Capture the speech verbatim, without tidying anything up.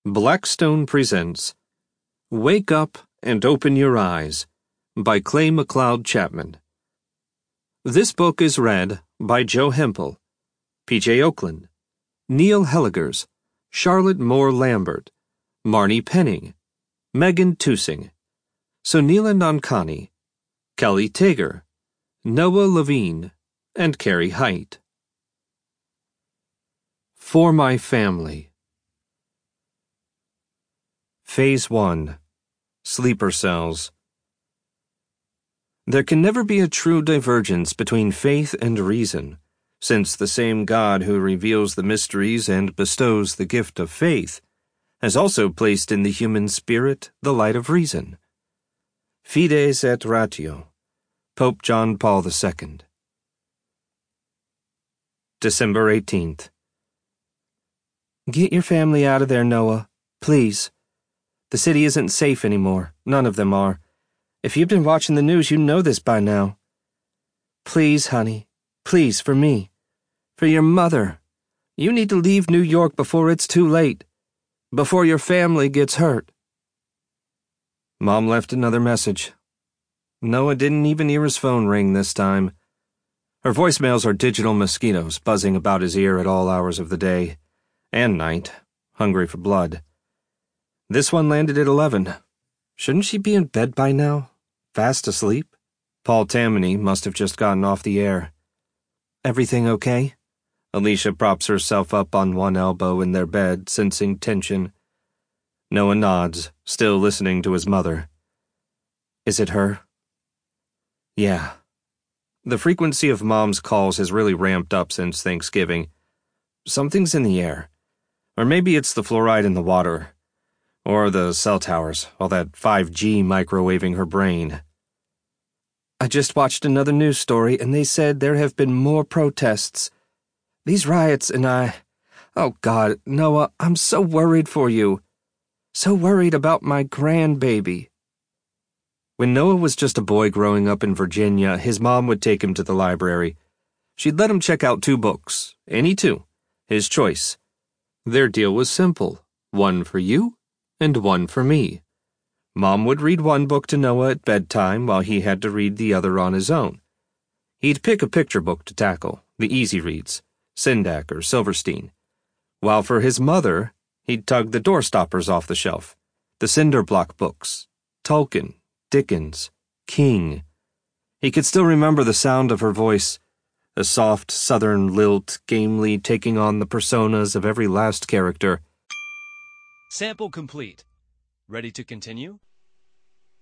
Blackstone presents Wake Up and Open Your Eyes by Clay McLeod Chapman. This book is read by Joe Hempel, P J Oakland, Neil Helligers, Charlotte Moore Lambert, Marnie Penning, Megan Tusing, Sunila Nankani, Kelly Tager, Noah Levine, and Carrie Height. For My Family. Phase one. Sleeper Cells. There can never be a true divergence between faith and reason, since the same God who reveals the mysteries and bestows the gift of faith has also placed in the human spirit the light of reason. Fides et Ratio, Pope John Paul the Second. December eighteenth. Get your family out of there, Noah. Please. The city isn't safe anymore. None of them are. If you've been watching the news, you know this by now. Please, honey. Please, for me. For your mother. You need to leave New York before it's too late. Before your family gets hurt. Mom left another message. Noah didn't even hear his phone ring this time. Her voicemails are digital mosquitoes buzzing about his ear at all hours of the day and night, hungry for blood. This one landed at eleven. Shouldn't she be in bed by now? Fast asleep? Paul Tammany must have just gotten off the air. Everything okay? Alicia props herself up on one elbow in their bed, sensing tension. Noah nods, still listening to his mother. Is it her? Yeah. The frequency of Mom's calls has really ramped up since Thanksgiving. Something's in the air. Or maybe it's the fluoride in the water. Or the cell towers, all that five G microwaving her brain. I just watched another news story and they said there have been more protests. These riots and I... Oh God, Noah, I'm so worried for you. So worried about my grandbaby. When Noah was just a boy growing up in Virginia, his mom would take him to the library. She'd let him check out two books, any two, his choice. Their deal was simple, one for you and one for me. Mom would read one book to Noah at bedtime while he had to read the other on his own. He'd pick a picture book to tackle, the easy reads, Sindak or Silverstein. While for his mother, he'd tug the doorstoppers off the shelf, the cinder block books, Tolkien, Dickens, King. He could still remember the sound of her voice, a soft southern lilt gamely taking on the personas of every last character. Sample complete. Ready to continue?